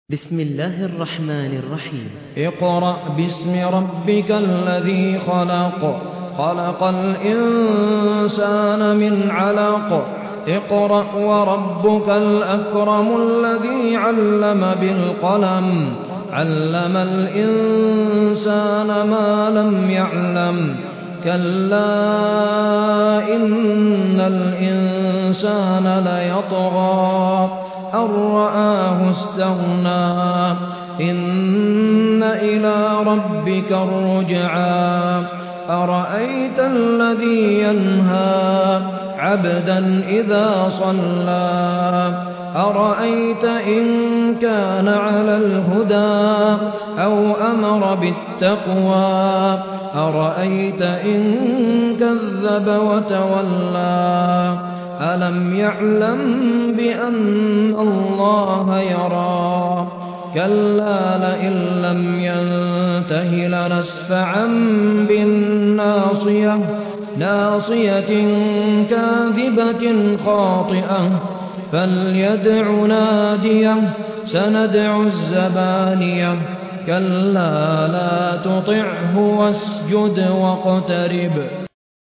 بسم الله الرحمن الرحيم. اقرأ باسم ربك الذي خلق. خلق الإنسان من علق. اقرأ وربك الأكرم الذي علم بالقلم. علم الإنسان ما لم يعلم. كلا إن الإنسان ليطغى أن رآه استغنى. إن إلى ربك الرجعى. أرأيت الذي ينهى عبدا إذا صلى. أرأيت إن كان على الهدى أو أمر بالتقوى. أرأيت إن كذب وتولى. ألم يعلم بأن الله يرى. كلا لئن لم ينته لنسفعا بالناصية. ناصية كاذبة خاطئة. فليدع ناديه. سندع الزبانية. كلا لا تطعه واسجد واقترب.